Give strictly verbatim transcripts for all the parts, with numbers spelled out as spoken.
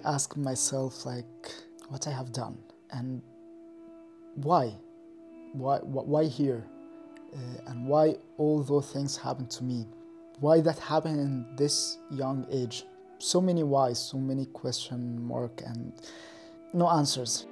ask myself, like, what I have done and why? Why, why here? Uh, and why all those things happened to me? Why that happened in this young age? So many whys, so many question mark and no answers.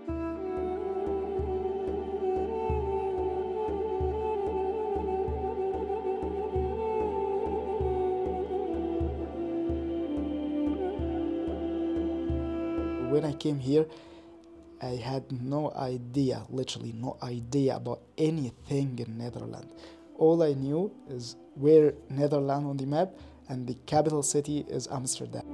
When I came here, I had no idea, literally no idea about anything in Netherlands. All I knew is where Netherlands on the map, and the capital city is Amsterdam.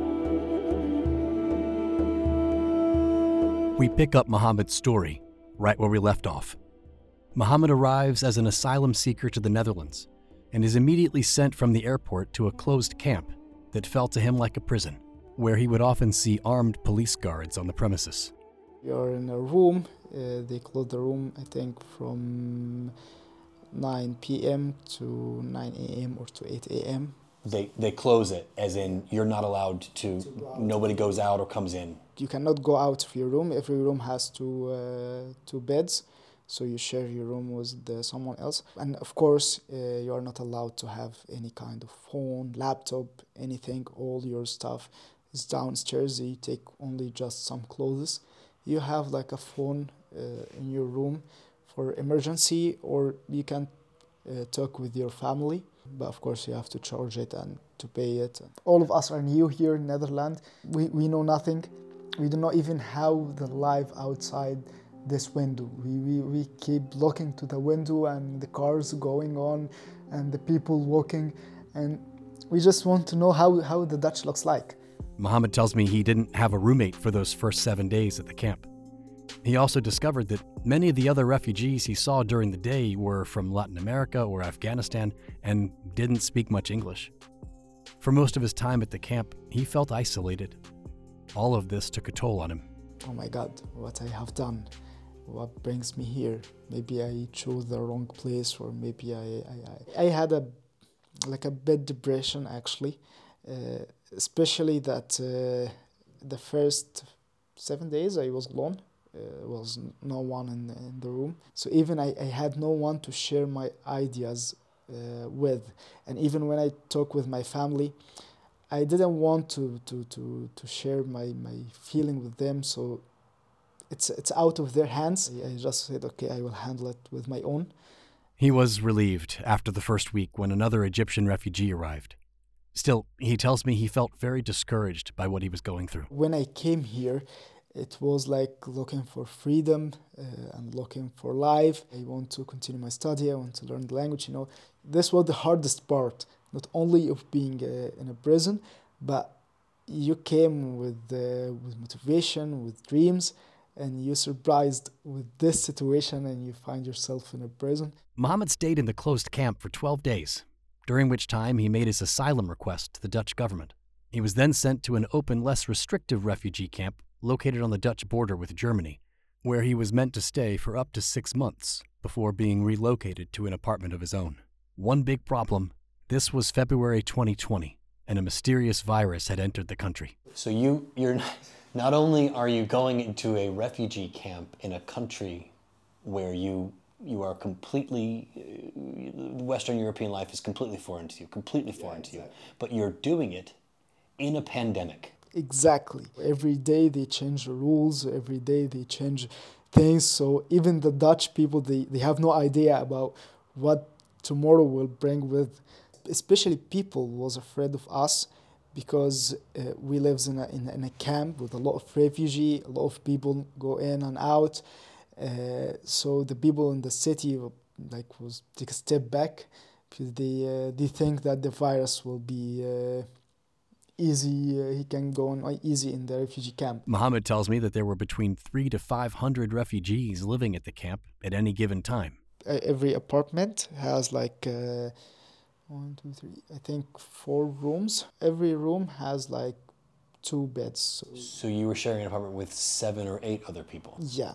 We pick up Mohammed's story right where we left off. Mohammed arrives as an asylum seeker to the Netherlands and is immediately sent from the airport to a closed camp that felt to him like a prison, where he would often see armed police guards on the premises. You're in a room, uh, they close the room, I think, from nine p.m. to nine a.m. or to eight a.m. They they close it, as in you're not allowed to, to nobody goes out or comes in. You cannot go out of your room. Every room has two, uh, two beds, so you share your room with the, someone else. And of course, uh, you are not allowed to have any kind of phone, laptop, anything. All your stuff is downstairs. You take only just some clothes. You have like a phone uh, in your room for emergency, or you can uh, talk with your family. But of course, you have to charge it and to pay it. All of us are new here in Netherlands. We, we know nothing. We don't know even how the life outside this window. We, we, we keep looking to the window and the cars going on and the people walking. And we just want to know how, how the Dutch looks like. Mohammed tells me he didn't have a roommate for those first seven days at the camp. He also discovered that many of the other refugees he saw during the day were from Latin America or Afghanistan and didn't speak much English. For most of his time at the camp, he felt isolated. All of this took a toll on him. Oh my God, what I have done, what brings me here? Maybe I chose the wrong place, or maybe I I, I, I had a like a bad depression actually, uh, especially that uh, the first seven days I was alone. Uh, was no one in, in the room. So even I, I had no one to share my ideas uh, with. And even when I talk with my family, I didn't want to, to, to, to share my, my feeling with them. So it's it's out of their hands. I just said, okay, I will handle it with my own. He was relieved after the first week when another Egyptian refugee arrived. Still, he tells me he felt very discouraged by what he was going through. When I came here, it was like looking for freedom uh, and looking for life. I want to continue my study. I want to learn the language. You know, this was the hardest part, not only of being uh, in a prison, but you came with uh, with motivation, with dreams, and you're surprised with this situation, and you find yourself in a prison. Mohammed stayed in the closed camp for twelve days, during which time he made his asylum request to the Dutch government. He was then sent to an open, less restrictive refugee camp located on the Dutch border with Germany, where he was meant to stay for up to six months before being relocated to an apartment of his own. One big problem: this was February twenty twenty, and a mysterious virus had entered the country. So you, you're not, not only are you going into a refugee camp in a country where you you are completely, uh, Western European life is completely foreign to you, completely foreign yeah, exactly. to you, but you're doing it in a pandemic. Exactly. Every day they change the rules, every day they change things. So even the Dutch people, they, they have no idea about what tomorrow will bring with. Especially people was afraid of us because uh, we live in a, in, in a camp with a lot of refugees, a lot of people go in and out. Uh, so the people in the city like was take a step back because they, uh, they think that the virus will be uh, easy, uh, he can go on easy in the refugee camp. Mohammed tells me that there were between three to five hundred refugees living at the camp at any given time. Uh, every apartment has like uh, one, two, three, I think four rooms. Every room has like two beds. So, so you were sharing an apartment with seven or eight other people? Yeah.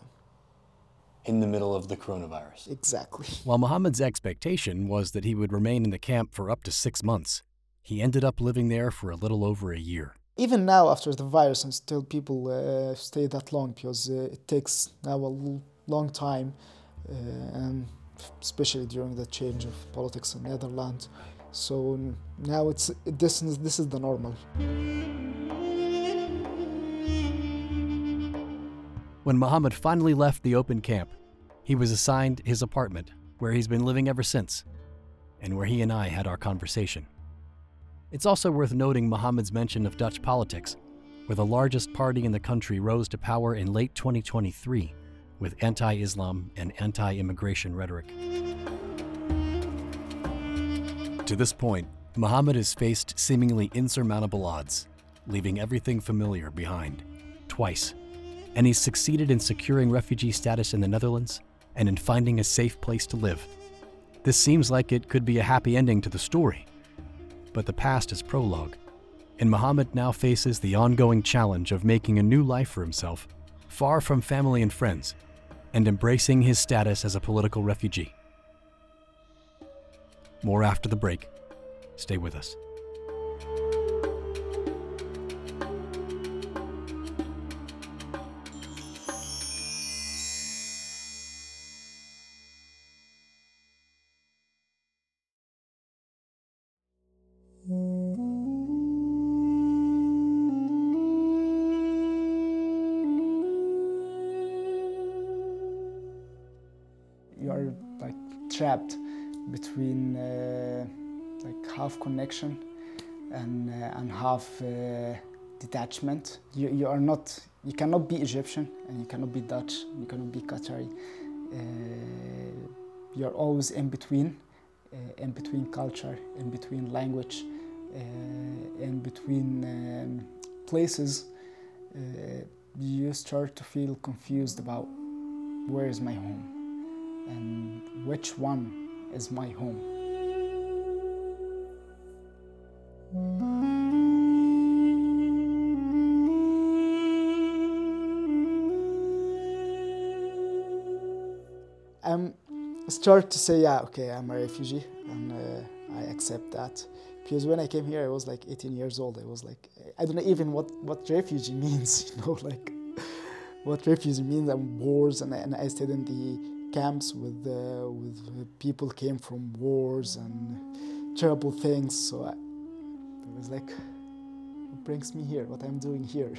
In the middle of the coronavirus? Exactly. While Mohammed's expectation was that he would remain in the camp for up to six months, he ended up living there for a little over a year. Even now, after the virus, and still people uh, stay that long because uh, it takes now a l- long time, uh, and especially during the change of politics in Netherlands. So n- now it's this is this is the normal. When Mohammed finally left the open camp, he was assigned his apartment, where he's been living ever since, and where he and I had our conversation. It's also worth noting Mohammed's mention of Dutch politics, where the largest party in the country rose to power in late twenty twenty-three with anti-Islam and anti-immigration rhetoric. To this point, Mohammed has faced seemingly insurmountable odds, leaving everything familiar behind, twice. And he's succeeded in securing refugee status in the Netherlands and in finding a safe place to live. This seems like it could be a happy ending to the story, but the past is prologue, and Mohammed now faces the ongoing challenge of making a new life for himself, far from family and friends, and embracing his status as a political refugee. More after the break. Stay with us. You are like trapped between uh, like half connection and uh, and half uh, detachment. You you are not you cannot be Egyptian and you cannot be Dutch. You cannot be Qatari. Uh, you are always in between, uh, in between culture, in between language, uh, in between um, places. Uh, you start to feel confused about where is my home and which one is my home. I'm start to say, yeah, okay, I'm a refugee, and uh, I accept that. Because when I came here, I was like eighteen years old. I was like, I don't know even what, what refugee means, you know, like what refugee means. I'm wars, and I, and I stayed in the camps with uh, with people came from wars and terrible things. So I, it was like, what brings me here? What I'm doing here?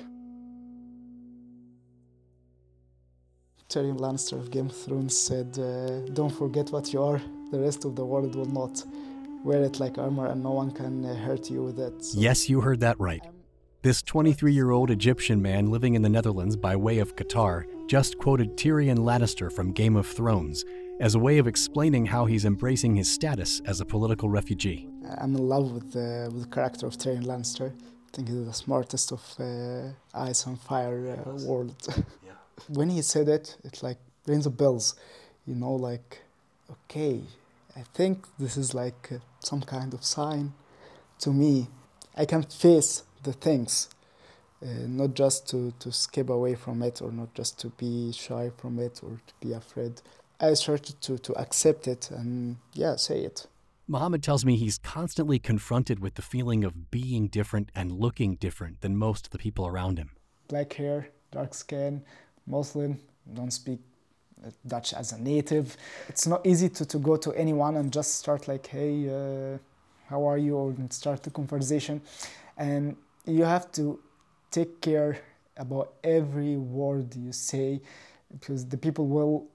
Tyrion Lannister of Game of Thrones said, uh, "Don't forget what you are. The rest of the world will not. Wear it like armor, and no one can uh, hurt you with it." So, Yes, you heard that right. This twenty-three-year-old Egyptian man living in the Netherlands by way of Qatar just quoted Tyrion Lannister from Game of Thrones as a way of explaining how he's embracing his status as a political refugee. I'm in love with the, with the character of Tyrion Lannister. I think he's the smartest of uh, Ice and Fire uh, world. Yeah. When he said it, it like rings the bells. You know, like, okay, I think this is like uh, some kind of sign to me. I can face the things, uh, not just to, to skip away from it, or not just to be shy from it or to be afraid. I started to, to accept it and, yeah, say it. Mohammed tells me he's constantly confronted with the feeling of being different and looking different than most of the people around him. Black hair, dark skin, Muslim, don't speak Dutch as a native. It's not easy to, to go to anyone and just start like, hey, uh, how are you? Or start the conversation. And you have to take care about every word you say, because the people will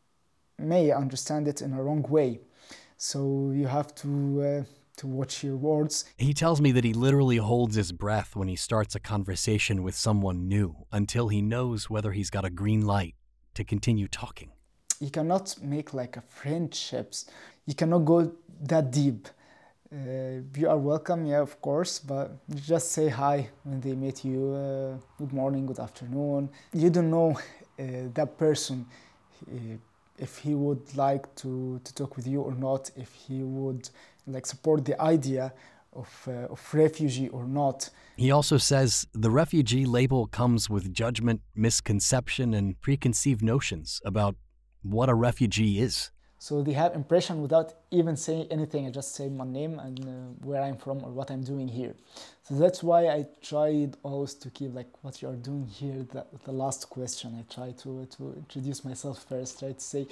may understand it in a wrong way. So you have to uh, to watch your words. He tells me that he literally holds his breath when he starts a conversation with someone new until he knows whether he's got a green light to continue talking. You cannot make like a friendships. You cannot go that deep. Uh, you are welcome, yeah, of course, but you just say hi when they meet you. Uh, good morning, good afternoon. You don't know uh, that person, uh, if he would like to, to talk with you or not, if he would like support the idea of, uh, of refugee or not. He also says the refugee label comes with judgment, misconception, and preconceived notions about what a refugee is. So they have impression without even saying anything. I just say my name and uh, where I'm from or what I'm doing here. So that's why I tried always to keep like what you're doing here, the, the last question. I try to, to introduce myself first, try to say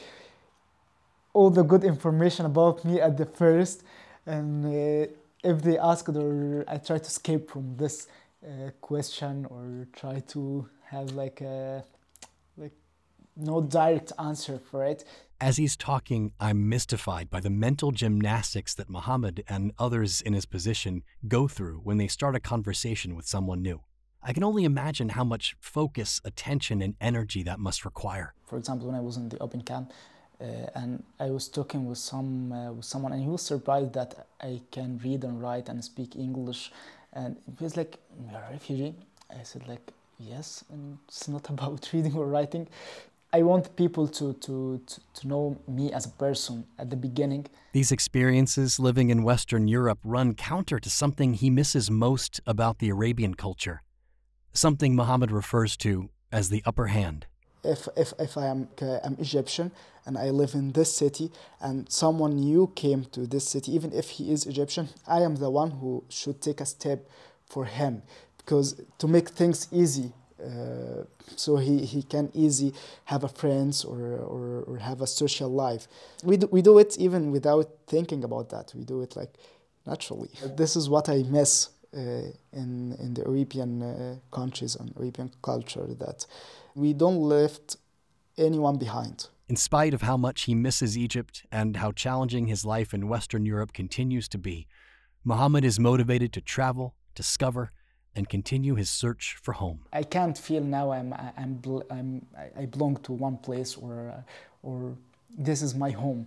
all the good information about me at the first. And uh, if they ask it, or I try to escape from this uh, question or try to have like a like no direct answer for it. As he's talking, I'm mystified by the mental gymnastics that Mohammed and others in his position go through when they start a conversation with someone new. I can only imagine how much focus, attention, and energy that must require. For example, when I was in the open camp uh, and I was talking with some uh, with someone, and he was surprised that I can read and write and speak English, and he was like, "You're a refugee?" I said like, "Yes," and it's not about reading or writing. I want people to, to, to, to know me as a person at the beginning. These experiences living in Western Europe run counter to something he misses most about the Arabian culture, something Mohammed refers to as the upper hand. If, if, if I am uh, I'm Egyptian and I live in this city and someone new came to this city, even if he is Egyptian, I am the one who should take a step for him, because to make things easy, Uh, so he, he can easy have a friends or, or, or have a social life. We do, we do it even without thinking about that. We do it like naturally. This is what I miss uh, in, in the Arabian uh, countries and Arabian culture, that we don't left anyone behind. In spite of how much he misses Egypt and how challenging his life in Western Europe continues to be, Mohammed is motivated to travel, discover, and continue his search for home. I can't feel now I'm I'm I'm I belong to one place or or this is my home.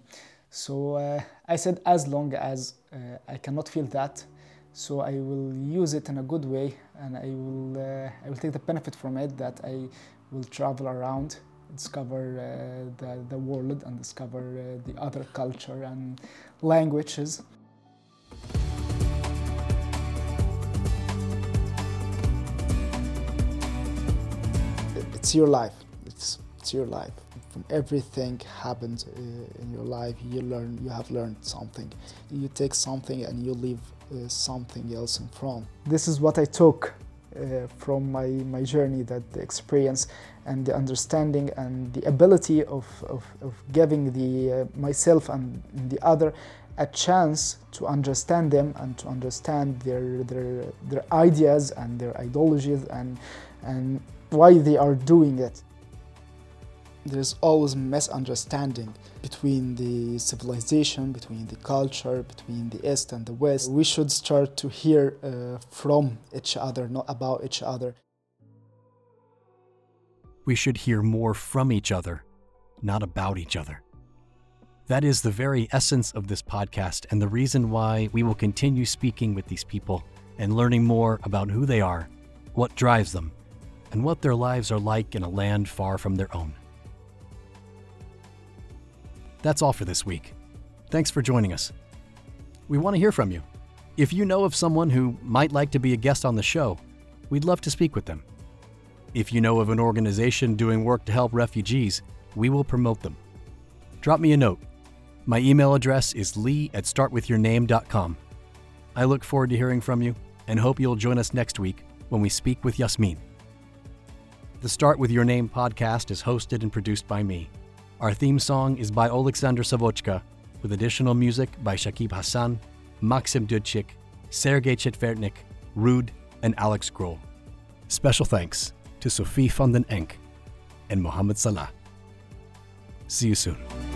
So uh, I said as long as uh, I cannot feel that, so I will use it in a good way, and I will uh, I will take the benefit from it, that I will travel around, discover uh, the the world and discover uh, the other culture and languages. It's your life. It's, it's your life. From everything happens uh, in your life, you learn. You have learned something. You take something and you leave uh, something else in front. This is what I took uh, from my my journey. That the experience and the understanding and the ability of of, of giving the uh, myself and the other a chance to understand them and to understand their their their ideas and their ideologies and and. why they are doing it. There's always misunderstanding between the civilization, between the culture, between the East and the West. We should start to hear uh, from each other, not about each other. We should hear more from each other, not about each other. That is the very essence of this podcast and the reason why we will continue speaking with these people and learning more about who they are, what drives them, and what their lives are like in a land far from their own. That's all for this week. Thanks for joining us. We want to hear from you. If you know of someone who might like to be a guest on the show, we'd love to speak with them. If you know of an organization doing work to help refugees, we will promote them. Drop me a note. My email address is lee at start with your name dot com. I look forward to hearing from you and hope you'll join us next week when we speak with Yasmin. The Start With Your Name podcast is hosted and produced by me. Our theme song is by Alexander Savochka, with additional music by Shakib Hassan, Maxim Dudchik, Sergei Chetvertnik, Rude, and Alex Grohl. Special thanks to Sophie van den Enk and Mohammed Salah. See you soon.